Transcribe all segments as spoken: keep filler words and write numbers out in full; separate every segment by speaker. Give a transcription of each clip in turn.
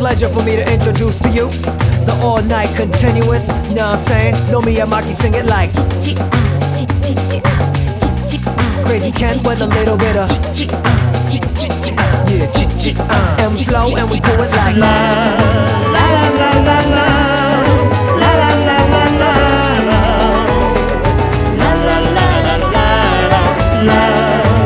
Speaker 1: pleasure for me to introduce to you the all night continuous, you know what I'm saying? Nomiya Maki sing it like Crazy Ken with a little bit of yeah, ch ch uh, and we flow and we do it like la la la la la la la la la la la la la la la la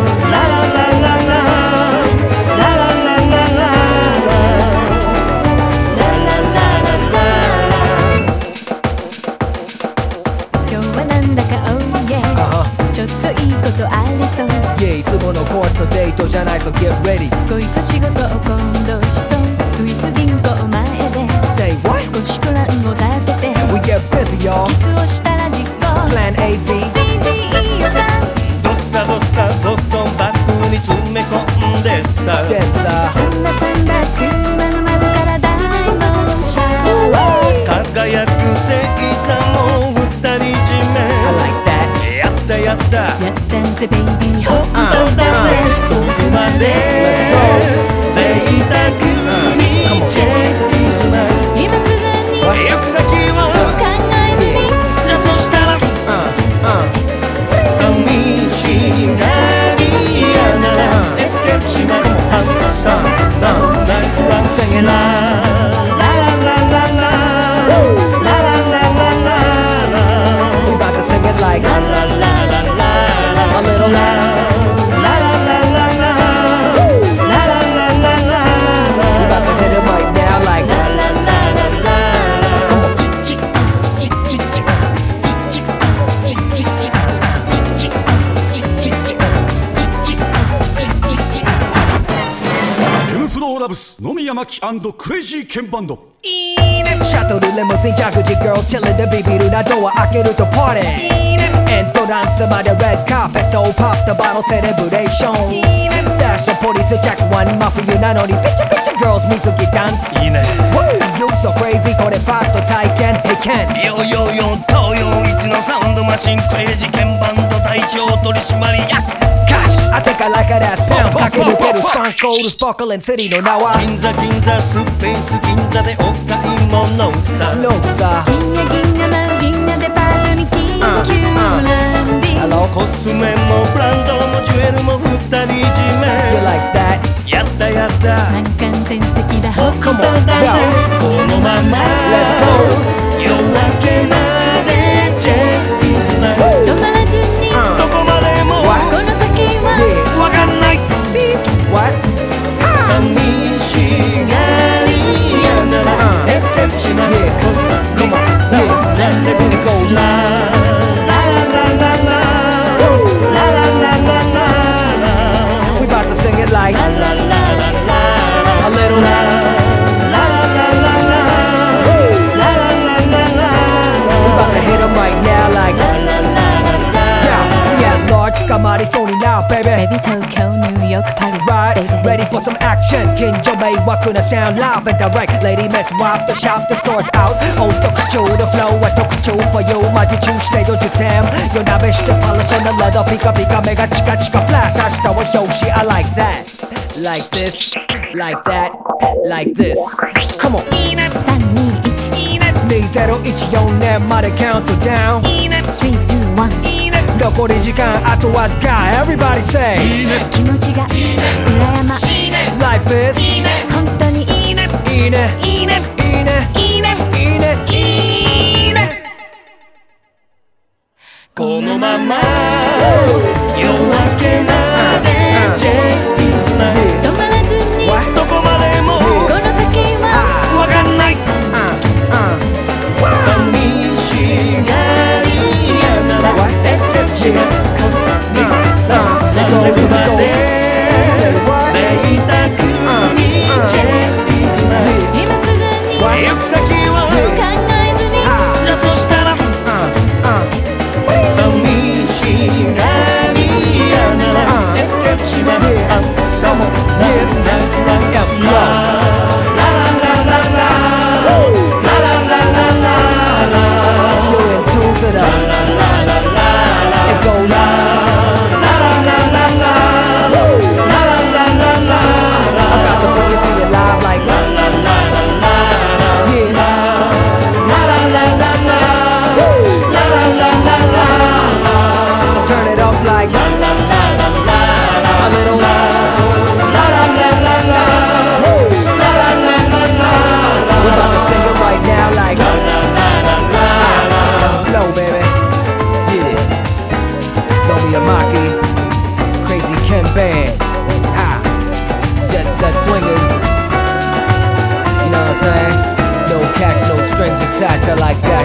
Speaker 2: ちょっといいことありそう
Speaker 1: Yeah いつものコースのデートじゃない So get ready
Speaker 2: 恋と仕事を今度しそうスイス銀行前で
Speaker 1: Say what?
Speaker 2: 少しプランを立てて
Speaker 1: We get busy y'all
Speaker 2: キスをしたら実行
Speaker 1: Plan A B
Speaker 2: シーディー 予感
Speaker 3: どっさどっさボストンバッグに詰め込んでさ
Speaker 1: That's uh
Speaker 2: サンダサンダ車の窓から大のシャワー
Speaker 3: 輝く星座も二人占め
Speaker 1: I like that
Speaker 3: やったやった
Speaker 2: やったぜベイビー
Speaker 3: 本当だぜどこまで贅沢にチェッティトゥナイ
Speaker 2: 今すぐに
Speaker 3: 行く先を
Speaker 2: 考えずに
Speaker 3: じゃそしたら寂しがり屋ならエスケープしますハンサーなナイトランセゲラララララララララララ
Speaker 1: We about to sing it like
Speaker 3: La la la la la
Speaker 1: a little
Speaker 3: la la la la la la la la la la la
Speaker 1: We about to hit it right now like
Speaker 3: la la la la la
Speaker 1: Come on
Speaker 4: M フローラブス野宮真紀&クレイジーケンバンド
Speaker 1: いいねシャトルリムジンジャグジー girls chillin' でビビるなドア開けるとパーティーいいねエントランスまでレッドカーペットをパッとバトルセレブレーションいいねダッシュポリスチェックワン真冬なのにピチャピチャ girls 水着ダンス
Speaker 3: いいね
Speaker 1: Woo You so crazy これファースト体験 Hey Ken
Speaker 3: ヨーヨーヨー東洋一のサウンドマシンクレイジーケンバンド代表取締役
Speaker 1: Gosh I think I like how that sounds 駆け抜けるスパンコールスパークリンシティの名は
Speaker 3: 銀座銀座スペース銀座でお買い物さ
Speaker 1: No さ
Speaker 2: 銀や銀やな銀やデパートに緊急ランディ
Speaker 1: Hello
Speaker 3: コスメもブランドもジュエルも二人占
Speaker 1: You
Speaker 3: め
Speaker 1: like that
Speaker 3: やったやった
Speaker 2: 満館全席だ
Speaker 1: Oh,
Speaker 2: 本
Speaker 1: come
Speaker 2: 当
Speaker 1: on,
Speaker 2: だ
Speaker 1: yo.
Speaker 2: ね
Speaker 3: このまま
Speaker 1: Let's go
Speaker 3: 夜明けまでチェッティトゥナイ
Speaker 2: 止まらずに
Speaker 1: Uh.
Speaker 3: どこまでも
Speaker 1: What?
Speaker 2: この先は
Speaker 1: Yeah
Speaker 3: わかんない
Speaker 1: What?
Speaker 3: 寂しがり屋なら
Speaker 1: Uh.
Speaker 3: エスケープします
Speaker 1: Yeah Come on Yeah
Speaker 3: Let it
Speaker 1: And it goes
Speaker 3: La la la la la La la la la la
Speaker 1: We about to sing it like
Speaker 3: La la la la la
Speaker 1: a little
Speaker 3: La la la la la La la la la la
Speaker 1: We about to hit 'em right now like
Speaker 3: La la la la la
Speaker 1: Yeah We at large 捕まりそうに now baby
Speaker 2: ベビー東京ニューヨークパリ
Speaker 1: Right Ready for some action 近所迷惑な sound live and direct Lady miss wipe the shop the stores out お特徴の flow は特徴 for you マジ中してよじゅってん夜なべしてパラションのレッドピカピカ目がチカチカフラッシュ明日は表紙 I like that Like this Like that Like this Come on いいね
Speaker 2: さんにいち
Speaker 1: いいねにせんじゅうよねんまでカウントダウンいいね
Speaker 2: スリー、ツー、ワン
Speaker 1: いいね残り時間あとわずか Everybody say
Speaker 2: 気持ちが裏山
Speaker 1: Life is
Speaker 2: 本当にいいね
Speaker 1: いいねいいねいいねいいねいいねいいね
Speaker 3: このまま夜明けまでチェッティトゥナイ
Speaker 2: 止まらずに
Speaker 3: どこまでも
Speaker 2: この先は
Speaker 3: わかんない寂しがり屋ならエスケープしますコスミックランデブまで贅沢にチェッティトゥナイ
Speaker 2: 今す
Speaker 1: like that